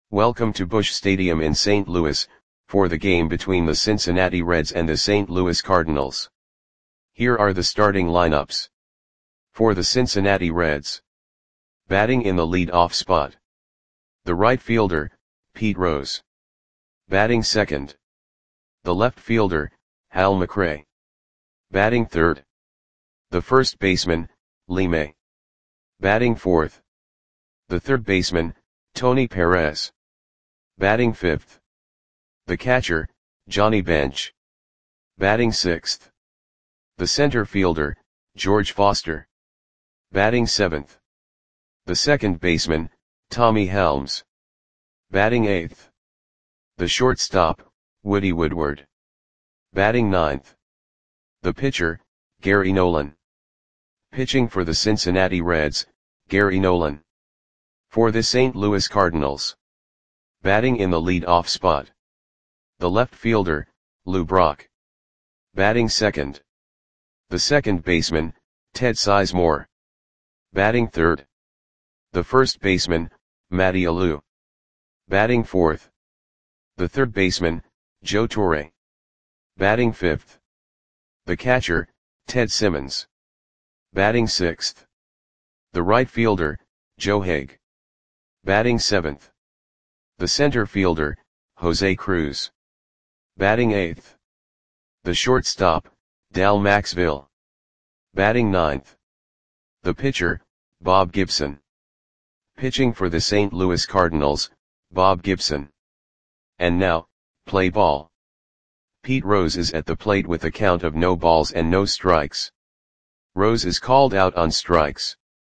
Welcome to Busch Stadium in St. Louis, for the game between the Cincinnati Reds and the St. Louis Cardinals. Here are the starting lineups. For the Cincinnati Reds. Batting in the lead-off spot. The right fielder, Pete Rose. Batting second. The left fielder, Hal McRae. Batting third. The first baseman, Lee May. Batting fourth. The third baseman, Tony Perez. Batting fifth. The catcher, Johnny Bench. Batting sixth. The center fielder, George Foster. Batting seventh. The second baseman, Tommy Helms. Batting eighth. The shortstop, Woody Woodward. Batting ninth. The pitcher, Gary Nolan. Pitching for the Cincinnati Reds, Gary Nolan. For the St. Louis Cardinals. Batting in the lead-off spot. The left fielder, Lou Brock. Batting second. The second baseman, Ted Sizemore. Batting third. The first baseman, Matty Alou. Batting fourth. The third baseman, Joe Torre. Batting fifth. The catcher, Ted Simmons. Batting sixth. The right fielder, Joe Haig. Batting seventh. The center fielder, Jose Cruz. Batting eighth. The shortstop, Dal Maxville. Batting ninth. The pitcher, Bob Gibson. Pitching for the St. Louis Cardinals, Bob Gibson. And now, play ball. Pete Rose is at the plate with a count of no balls and no strikes. Rose is called out on strikes.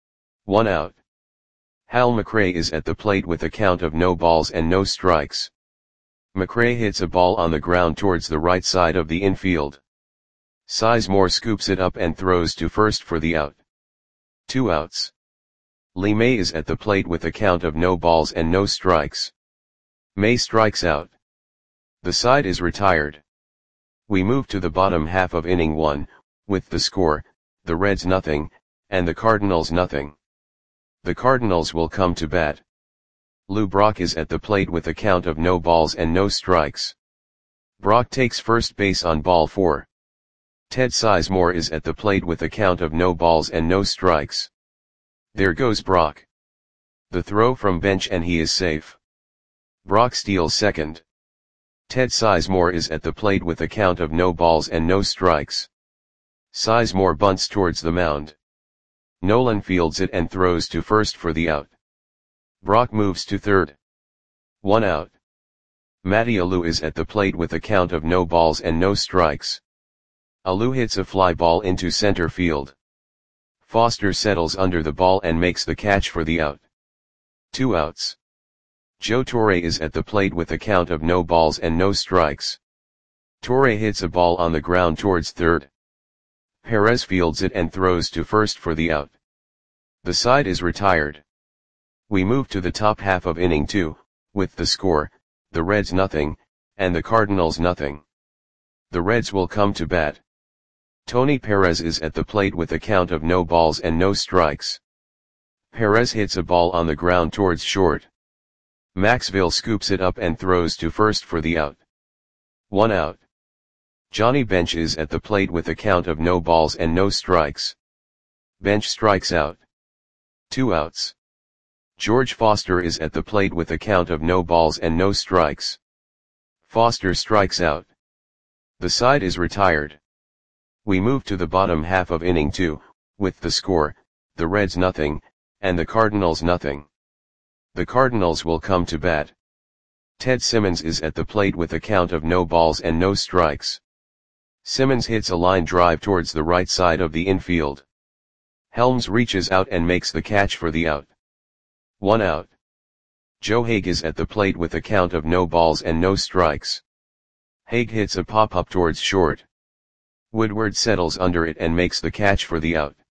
1 out. Hal McRae is at the plate with a count of no balls and no strikes. McRae hits a ball on the ground towards the right side of the infield. Sizemore scoops it up and throws to first for the out. 2 outs. Lee May is at the plate with a count of no balls and no strikes. May strikes out. The side is retired. We move to the bottom half of inning 1, with the score, the Reds nothing, and the Cardinals nothing. The Cardinals will come to bat. Lou Brock is at the plate with a count of no balls and no strikes. Brock takes first base on ball 4. Ted Sizemore is at the plate with a count of no balls and no strikes. There goes Brock. The throw from Bench and he is safe. Brock steals second. Ted Sizemore is at the plate with a count of no balls and no strikes. Sizemore bunts towards the mound. Nolan fields it and throws to first for the out. Brock moves to third. 1 out. Matty Alou is at the plate with a count of no balls and no strikes. Alou hits a fly ball into center field. Foster settles under the ball and makes the catch for the out. 2 outs. Joe Torre is at the plate with a count of no balls and no strikes. Torre hits a ball on the ground towards third. Perez fields it and throws to first for the out. The side is retired. We move to the top half of inning 2, with the score, the Reds nothing, and the Cardinals nothing. The Reds will come to bat. Tony Perez is at the plate with a count of no balls and no strikes. Perez hits a ball on the ground towards short. Maxville scoops it up and throws to first for the out. 1 out. Johnny Bench is at the plate with a count of no balls and no strikes. Bench strikes out. 2 outs. George Foster is at the plate with a count of no balls and no strikes. Foster strikes out. The side is retired. We move to the bottom half of inning 2, with the score, the Reds nothing, and the Cardinals nothing. The Cardinals will come to bat. Ted Simmons is at the plate with a count of no balls and no strikes. Simmons hits a line drive towards the right side of the infield. Helms reaches out and makes the catch for the out. 1 out. Joe Haig is at the plate with a count of no balls and no strikes. Haig hits a pop-up towards short. Woodward settles under it and makes the catch for the out.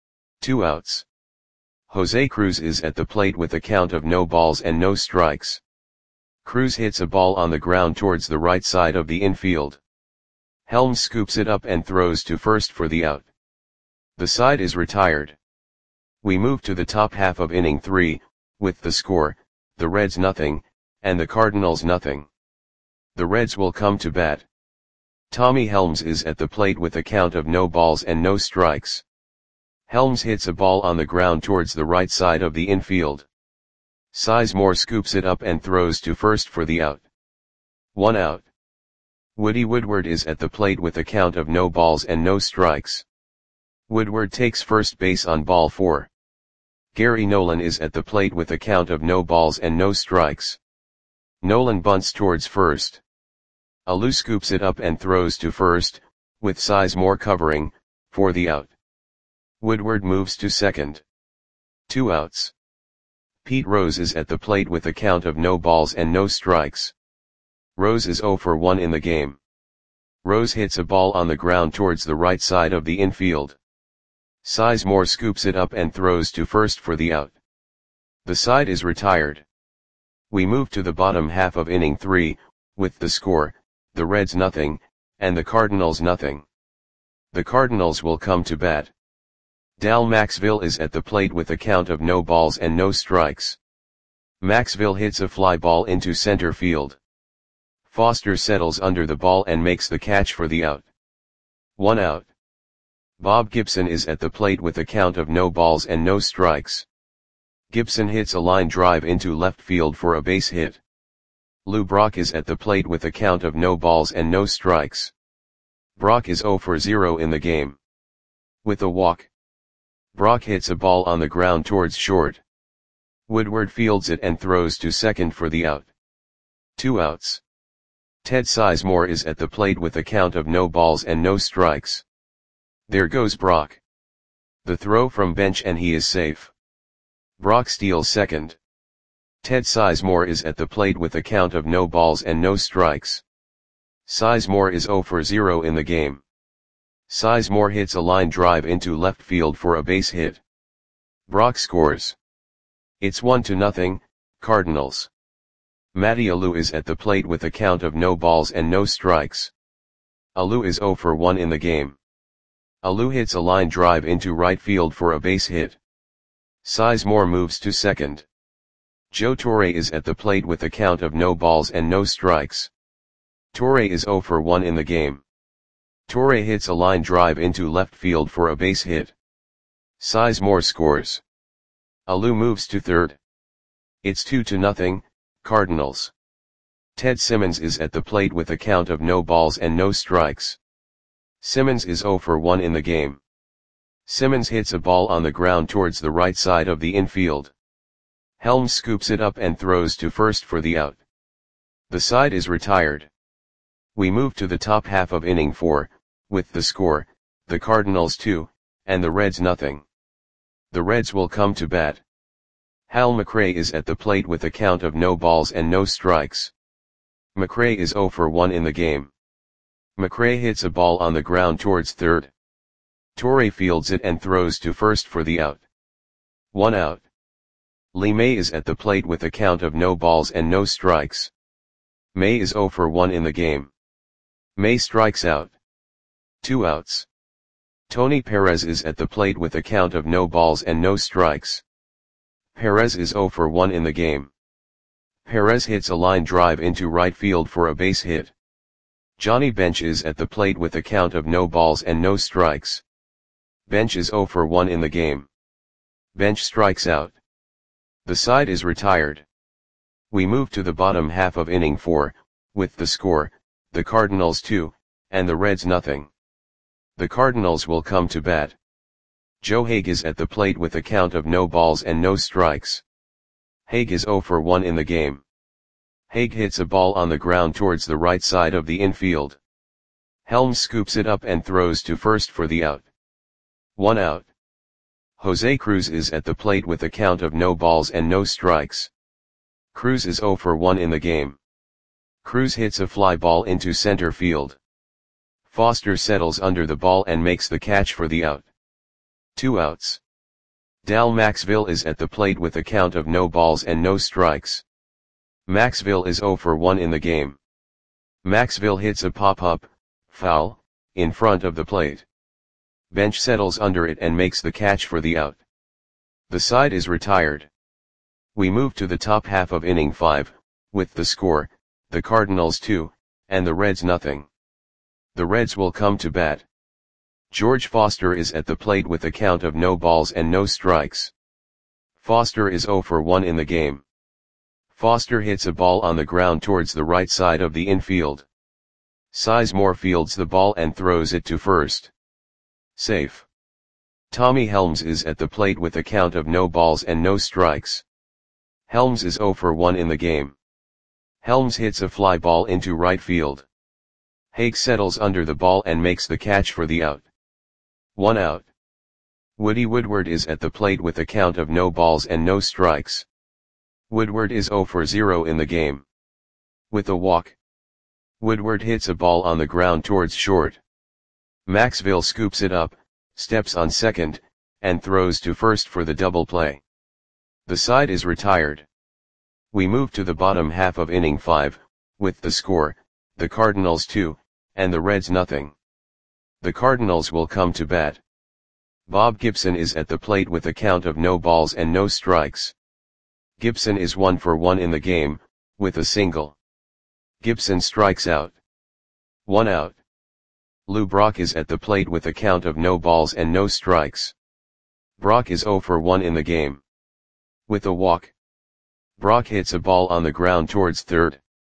2 outs. Jose Cruz is at the plate with a count of no balls and no strikes. Cruz hits a ball on the ground towards the right side of the infield. Helms scoops it up and throws to first for the out. The side is retired. We move to the top half of inning 3, with the score, the Reds nothing, and the Cardinals nothing. The Reds will come to bat. Tommy Helms is at the plate with a count of no balls and no strikes. Helms hits a ball on the ground towards the right side of the infield. Sizemore scoops it up and throws to first for the out. 1 out. Woody Woodward is at the plate with a count of no balls and no strikes. Woodward takes first base on ball 4. Gary Nolan is at the plate with a count of no balls and no strikes. Nolan bunts towards first. Alou scoops it up and throws to first, with Sizemore covering, for the out. Woodward moves to second. 2 outs. Pete Rose is at the plate with a count of no balls and no strikes. Rose is 0 for 1 in the game. Rose hits a ball on the ground towards the right side of the infield. Sizemore scoops it up and throws to first for the out. The side is retired. We move to the bottom half of inning 3, with the score, the Reds nothing, and the Cardinals nothing. The Cardinals will come to bat. Dal Maxville is at the plate with a count of no balls and no strikes. Maxville hits a fly ball into center field. Foster settles under the ball and makes the catch for the out. 1 out. Bob Gibson is at the plate with a count of no balls and no strikes. Gibson hits a line drive into left field for a base hit. Lou Brock is at the plate with a count of no balls and no strikes. Brock is 0 for 0 in the game. With a walk. Brock hits a ball on the ground towards short. Woodward fields it and throws to second for the out. 2 outs. Ted Sizemore is at the plate with a count of no balls and no strikes. There goes Brock. The throw from bench and he is safe. Brock steals second. Ted Sizemore is at the plate with a count of no balls and no strikes. Sizemore is 0 for 0 in the game. Sizemore hits a line drive into left field for a base hit. Brock scores. It's 1-0, Cardinals. Matty Alou is at the plate with a count of no balls and no strikes. Alou is 0 for 1 in the game. Alou hits a line drive into right field for a base hit. Sizemore moves to second. Joe Torre is at the plate with a count of no balls and no strikes. Torre is 0 for 1 in the game. Torre hits a line drive into left field for a base hit. Sizemore scores. Alou moves to third. It's 2-0, Cardinals. Ted Simmons is at the plate with a count of no balls and no strikes. Simmons is 0 for 1 in the game. Simmons hits a ball on the ground towards the right side of the infield. Helms scoops it up and throws to first for the out. The side is retired. We move to the top half of inning 4, with the score, the Cardinals 2, and the Reds nothing. The Reds will come to bat. Hal McRae is at the plate with a count of no balls and no strikes. McRae is 0 for 1 in the game. McRae hits a ball on the ground towards third. Torre fields it and throws to first for the out. 1 out. Lee May is at the plate with a count of no balls and no strikes. May is 0 for 1 in the game. May strikes out. 2 outs. Tony Perez is at the plate with a count of no balls and no strikes. Perez is 0 for 1 in the game. Perez hits a line drive into right field for a base hit. Johnny Bench is at the plate with a count of no balls and no strikes. Bench is 0 for 1 in the game. Bench strikes out. The side is retired. We move to the bottom half of inning 4, with the score, the Cardinals 2, and the Reds nothing. The Cardinals will come to bat. Joe Haig is at the plate with a count of no balls and no strikes. Haig is 0 for 1 in the game. Haig hits a ball on the ground towards the right side of the infield. Helms scoops it up and throws to first for the out. 1 out. Jose Cruz is at the plate with a count of no balls and no strikes. Cruz is 0 for 1 in the game. Cruz hits a fly ball into center field. Foster settles under the ball and makes the catch for the out. 2 outs. Dal Maxville is at the plate with a count of no balls and no strikes. Maxville is 0 for 1 in the game. Maxville hits a pop-up, foul, in front of the plate. Bench settles under it and makes the catch for the out. The side is retired. We move to the top half of inning 5, with the score, the Cardinals 2, and the Reds nothing. The Reds will come to bat. George Foster is at the plate with a count of no balls and no strikes. Foster is 0 for 1 in the game. Foster hits a ball on the ground towards the right side of the infield. Sizemore fields the ball and throws it to first. Safe. Tommy Helms is at the plate with a count of no balls and no strikes. Helms is 0 for 1 in the game. Helms hits a fly ball into right field. Haig settles under the ball and makes the catch for the out. 1 out. Woody Woodward is at the plate with a count of no balls and no strikes. Woodward is 0 for 0 in the game. With a walk, Woodward hits a ball on the ground towards short. Maxville scoops it up, steps on second, and throws to first for the double play. The side is retired. We move to the bottom half of inning 5, with the score, the Cardinals 2, and the Reds nothing. The Cardinals will come to bat. Bob Gibson is at the plate with a count of no balls and no strikes. Gibson is 1 for 1 in the game, with a single. Gibson strikes out. 1 out. Lou Brock is at the plate with a count of no balls and no strikes. Brock is 0 for 1 in the game. With a walk, Brock hits a ball on the ground towards third.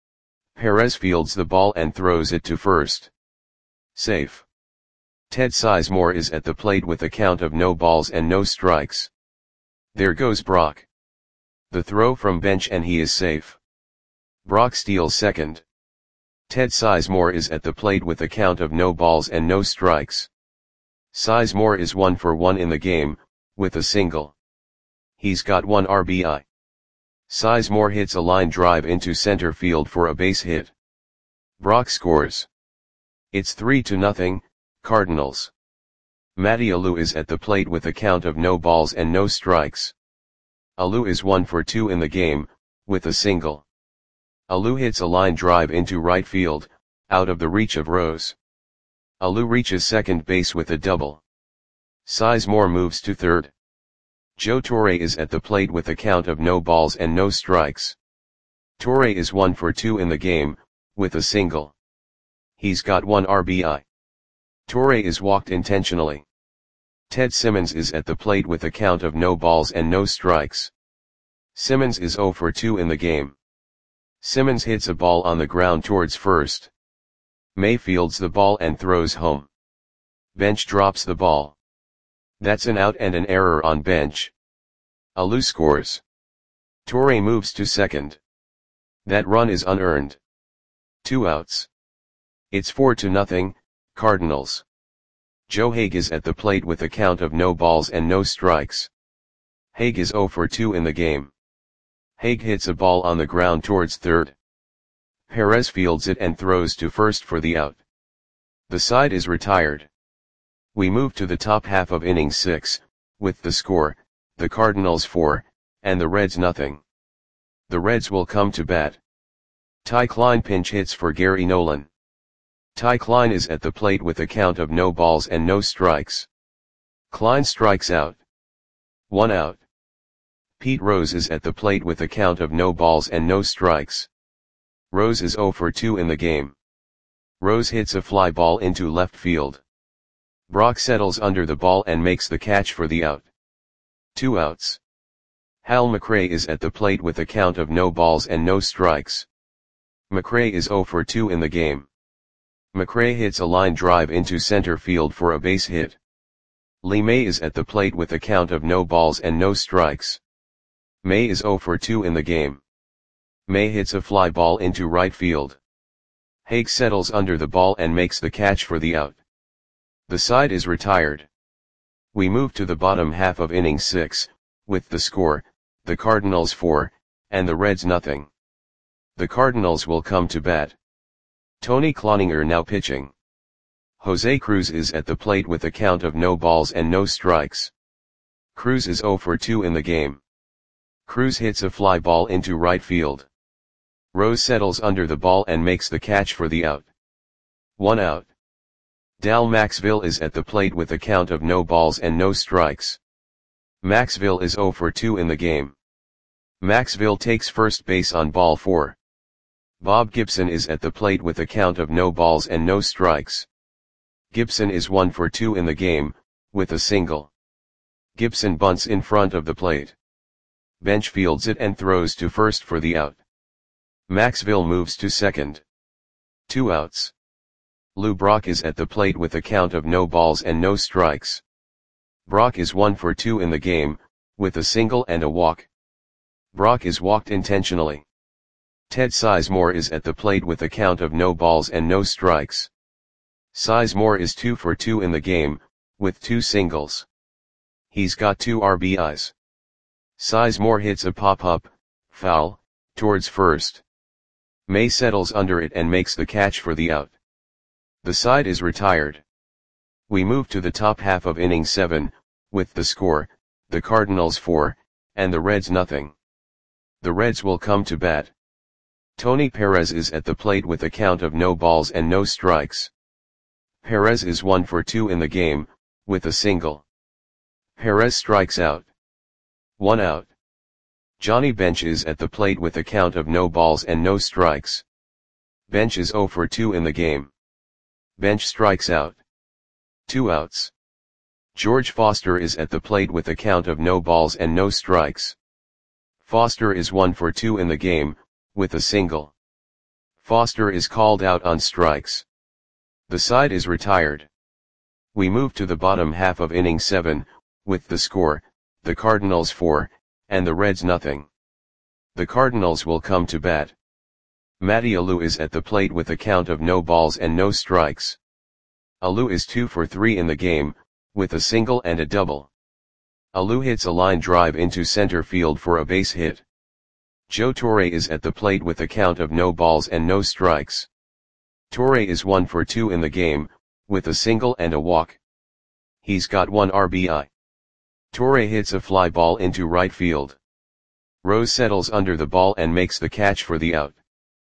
Perez fields the ball and throws it to first. Safe. Ted Sizemore is at the plate with a count of no balls and no strikes. There goes Brock. The throw from bench and he is safe. Brock steals second. Ted Sizemore is at the plate with a count of no balls and no strikes. Sizemore is 1 for 1 in the game, with a single. He's got 1 RBI. Sizemore hits a line drive into center field for a base hit. Brock scores. It's 3-0, Cardinals. Matty Alou is at the plate with a count of no balls and no strikes. Alou is 1 for 2 in the game, with a single. Alou hits a line drive into right field, out of the reach of Rose. Alou reaches second base with a double. Sizemore moves to third. Joe Torre is at the plate with a count of no balls and no strikes. Torre is 1 for 2 in the game, with a single. He's got 1 RBI. Torre is walked intentionally. Ted Simmons is at the plate with a count of no balls and no strikes. Simmons is 0 for 2 in the game. Simmons hits a ball on the ground towards first. May fields the ball and throws home. Bench drops the ball. That's an out and an error on bench. Alou scores. Torre moves to second. That run is unearned. 2 outs. It's 4-0, Cardinals. Joe Haig is at the plate with a count of no balls and no strikes. Haig is 0 for 2 in the game. Haig hits a ball on the ground towards third. Perez fields it and throws to first for the out. The side is retired. We move to the top half of inning 6, with the score, the Cardinals 4, and the Reds nothing. The Reds will come to bat. Ty Klein pinch hits for Gary Nolan. Ty Klein is at the plate with a count of no balls and no strikes. Klein strikes out. 1 out. Pete Rose is at the plate with a count of no balls and no strikes. Rose is 0 for 2 in the game. Rose hits a fly ball into left field. Brock settles under the ball and makes the catch for the out. 2 outs. Hal McRae is at the plate with a count of no balls and no strikes. McRae is 0 for 2 in the game. McRae hits a line drive into center field for a base hit. Lee May is at the plate with a count of no balls and no strikes. May is 0 for 2 in the game. May hits a fly ball into right field. Haig settles under the ball and makes the catch for the out. The side is retired. We move to the bottom half of inning 6, with the score, the Cardinals 4, and the Reds nothing. The Cardinals will come to bat. Tony Cloninger now pitching. Jose Cruz is at the plate with a count of no balls and no strikes. Cruz is 0 for 2 in the game. Cruz hits a fly ball into right field. Rose settles under the ball and makes the catch for the out. 1 out. Dal Maxville is at the plate with a count of no balls and no strikes. Maxville is 0 for 2 in the game. Maxville takes first base on ball 4. Bob Gibson is at the plate with a count of no balls and no strikes. Gibson is 1 for 2 in the game, with a single. Gibson bunts in front of the plate. Bench fields it and throws to first for the out. Maxville moves to second. 2 outs. Lou Brock is at the plate with a count of no balls and no strikes. Brock is 1 for 2 in the game, with a single and a walk. Brock is walked intentionally. Ted Sizemore is at the plate with a count of no balls and no strikes. Sizemore is 2 for 2 in the game, with 2 singles. He's got 2 RBIs. Sizemore hits a pop-up, foul, towards first. May settles under it and makes the catch for the out. The side is retired. We move to the top half of inning 7, with the score, the Cardinals 4, and the Reds nothing. The Reds will come to bat. Tony Perez is at the plate with a count of no balls and no strikes. Perez is 1 for 2 in the game, with a single. Perez strikes out. 1 out. Johnny Bench is at the plate with a count of no balls and no strikes. Bench is 0 for 2 in the game. Bench strikes out. 2 outs. George Foster is at the plate with a count of no balls and no strikes. Foster is 1 for 2 in the game, with a single. Foster is called out on strikes. The side is retired. We move to the bottom half of inning 7, with the score, the Cardinals 4, and the Reds nothing. The Cardinals will come to bat. Matty Alou is at the plate with a count of no balls and no strikes. Alou is 2 for 3 in the game, with a single and a double. Alou hits a line drive into center field for a base hit. Joe Torre is at the plate with a count of no balls and no strikes. Torre is 1 for 2 in the game, with a single and a walk. He's got 1 RBI. Torre hits a fly ball into right field. Rose settles under the ball and makes the catch for the out.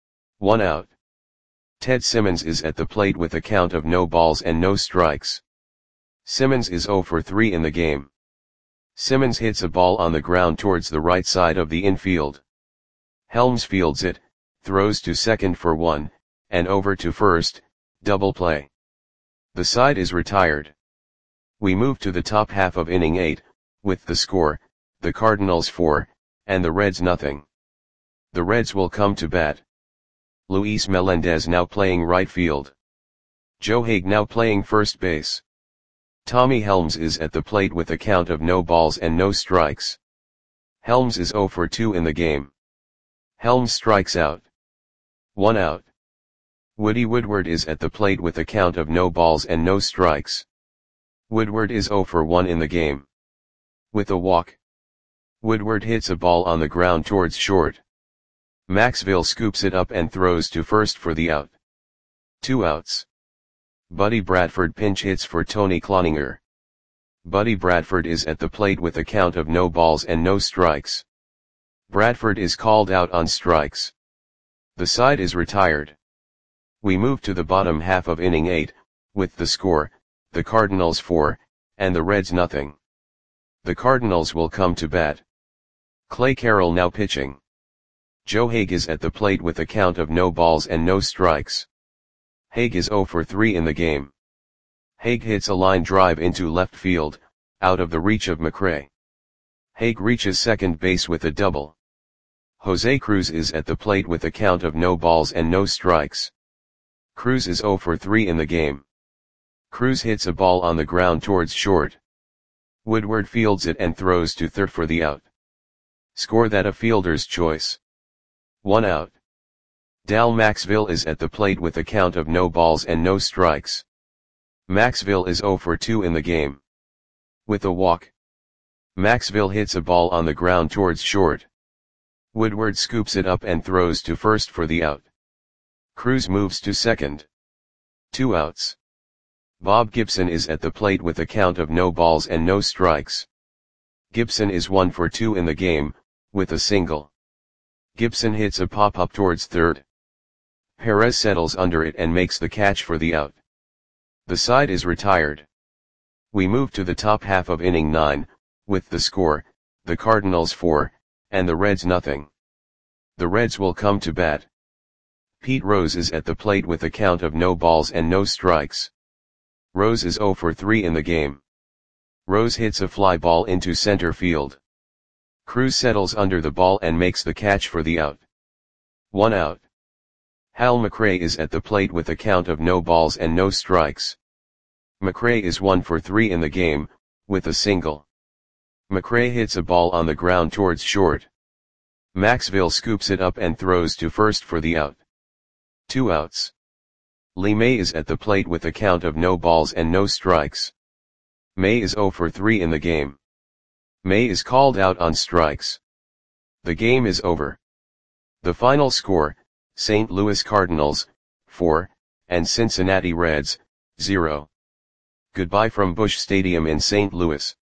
1 out. Ted Simmons is at the plate with a count of no balls and no strikes. Simmons is 0 for 3 in the game. Simmons hits a ball on the ground towards the right side of the infield. Helms fields it, throws to second for 1, and over to first, double play. The side is retired. We move to the top half of inning 8, with the score, the Cardinals 4, and the Reds nothing. The Reds will come to bat. Luis Melendez now playing right field. Joe Haig now playing first base. Tommy Helms is at the plate with a count of no balls and no strikes. Helms is 0 for 2 in the game. Helms strikes out. 1 out. Woody Woodward is at the plate with a count of no balls and no strikes. Woodward is 0 for 1 in the game. With a walk. Woodward hits a ball on the ground towards short. Maxville scoops it up and throws to first for the out. 2 outs. Buddy Bradford pinch hits for Tony Cloninger. Buddy Bradford is at the plate with a count of no balls and no strikes. Bradford is called out on strikes. The side is retired. We move to the bottom half of inning 8, with the score, the Cardinals 4, and the Reds nothing. The Cardinals will come to bat. Clay Carroll now pitching. Joe Haig is at the plate with a count of no balls and no strikes. Haig is 0 for 3 in the game. Haig hits a line drive into left field, out of the reach of McRae. Haig reaches second base with a double. Jose Cruz is at the plate with a count of no balls and no strikes. Cruz is 0 for 3 in the game. Cruz hits a ball on the ground towards short. Woodward fields it and throws to third for the out. Score that a fielder's choice. 1 out. Dal Maxville is at the plate with a count of no balls and no strikes. Maxville is 0 for 2 in the game. With a walk. Maxville hits a ball on the ground towards short. Woodward scoops it up and throws to first for the out. Cruz moves to second. 2 outs. Bob Gibson is at the plate with a count of no balls and no strikes. Gibson is 1 for 2 in the game, with a single. Gibson hits a pop-up towards third. Perez settles under it and makes the catch for the out. The side is retired. We move to the top half of inning 9, with the score, the Cardinals 4, and the Reds nothing. The Reds will come to bat. Pete Rose is at the plate with a count of no balls and no strikes. Rose is 0 for 3 in the game. Rose hits a fly ball into center field. Cruz settles under the ball and makes the catch for the out. 1 out. Hal McRae is at the plate with a count of no balls and no strikes. McRae is 1 for 3 in the game, with a single. McRae hits a ball on the ground towards short. Maxville scoops it up and throws to first for the out. 2 outs. Lee May is at the plate with a count of no balls and no strikes. May is 0 for 3 in the game. May is called out on strikes. The game is over. The final score, St. Louis Cardinals, 4, and Cincinnati Reds, 0. Goodbye from Busch Stadium in St. Louis.